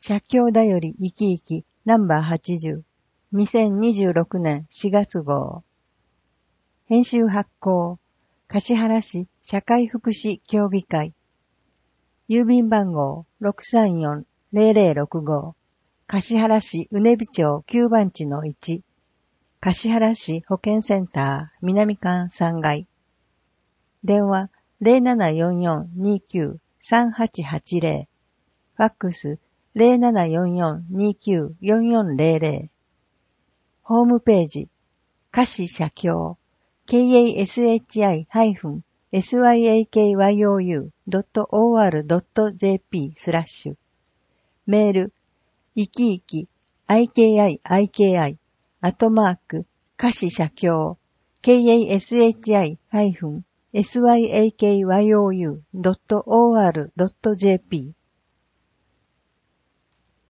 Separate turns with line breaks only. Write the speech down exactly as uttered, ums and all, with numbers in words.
写経だより生き生きナンバーはちじゅう、にせんにじゅうろくねんしがつ号。編集発行、橿原市社会福祉協議会。郵便番号 ろくさんよんゼロゼロろくご。橿原市うねび町きゅうばんちのいち。橿原市保健センター南館さんがい。電話 ゼロななよんよんにきゅうさんはちはちゼロ。ファックス ゼロななよんよんにきゅうよんよんゼロゼロ。ホームページ、橿写経 ケーエーエスエイチアイ エスワイエーケーワイオーユー ドット オーアール ドット ジェーピー スラッシュ。メール、いきいき アイケーアイアイケーアイ アットマーク橿写経 ケーエーエスエイチアイ エスワイエーケーワイオーユー ドット オーアール ドット ジェーピー